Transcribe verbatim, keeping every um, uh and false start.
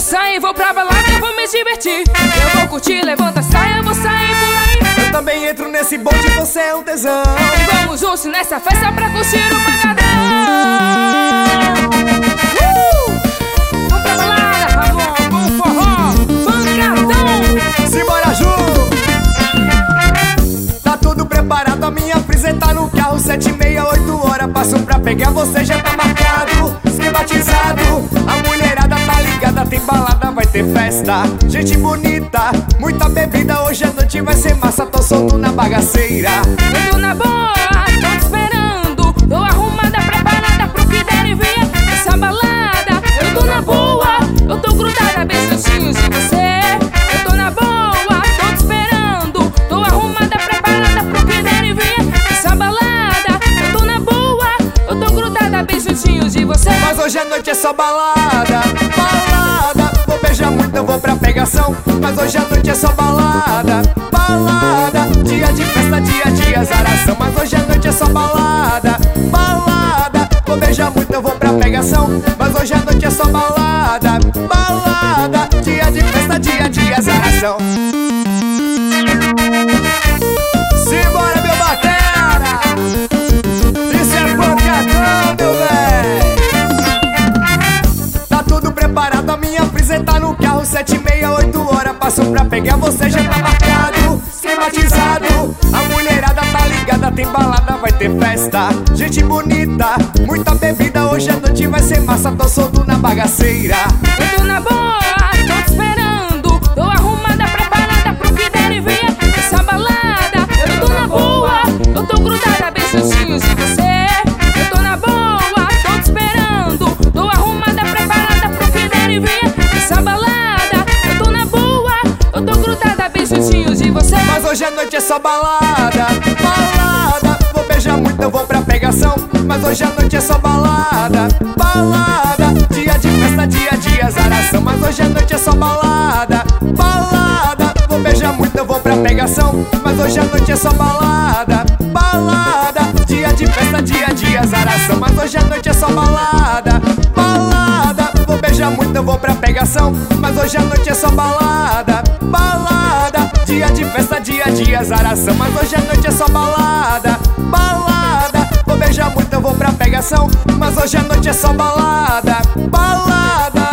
sair, vou pra balada, eu vou me divertir. Eu vou curtir, levanta a saia, eu vou sair por aí. Eu também entro nesse bonde, você é um tesão. E vamos juntos nessa festa pra curtir o pancadão. uh! Vamos pra balada, amor, com forró, pancadão. Simbora, Ju! Tá tudo preparado, a minha prisa tá no carro. Sete e meia, oito horas, passo pra pegar, você já tá marcado. Esquematizado, a mulherada tá ligada. Tem balada, vai ter festa, gente bonita, muita bebida. Hoje a noite vai ser massa, tô solto na bagaceira. Eu tô na boa, tô te esperando. Tô arrumada, preparada pro que der e vier essa balada. Eu tô na boa, eu tô grudada bem juntinho de você. Eu tô na boa, tô te esperando. Tô arrumada, preparada pro que der e vier essa balada. Eu tô na boa, eu tô grudada bem juntinho de você. Mas hoje a noite é só balada, balada. Vou beijar muito, eu vou pra pegação. Mas hoje a noite é só balada, balada. Dia de festa, dia de azaração. Mas hoje a noite é só balada, balada. Vou beijar muito, eu vou pra pegação. Mas hoje a noite é só balada, balada. Dia de festa, dia de azaração. Simbora, meu batera! Isso é pancadão, meu véi! Tá tudo preparado, a minha prisa tá no carro. Sete e meia, oito horas, passo pra pegar, você já tá marcado. Esquematizado, a mulherada tá ligada. Tem balada, vai ter festa, gente bonita, muita bebida. Hoje a noite vai ser massa, tô solto na bagaceira. Eu tô na boa, tô te esperando. Tô arrumada, preparada pro que der e vier essa balada. Eu tô na boa, eu tô grudada bem juntinho de você. Eu tô na boa, tô te esperando. Tô arrumada, preparada pro que der e vier essa balada. Eu tô na boa, eu tô grudada bem juntinho de você. Mas hoje a noite é só balada, balada. Vou beijar muito, eu vou pra pegação. Mas hoje a noite é só balada, balada. Dia de festa, dia de azaração. Mas hoje a noite é só balada, balada. Vou beijar muito, eu vou pra pegação. Mas hoje a noite é só balada, balada. Dia de festa, dia de azaração. Mas hoje a noite é só balada, balada. Vou beijar muito, eu vou pra pegação. Mas hoje a noite é só balada, balada. Dia de festa, dia de azaração. Mas hoje a noite é só balada, balada. Vou beijar muito, eu vou pra pegação. Mas hoje a noite é só balada, balada.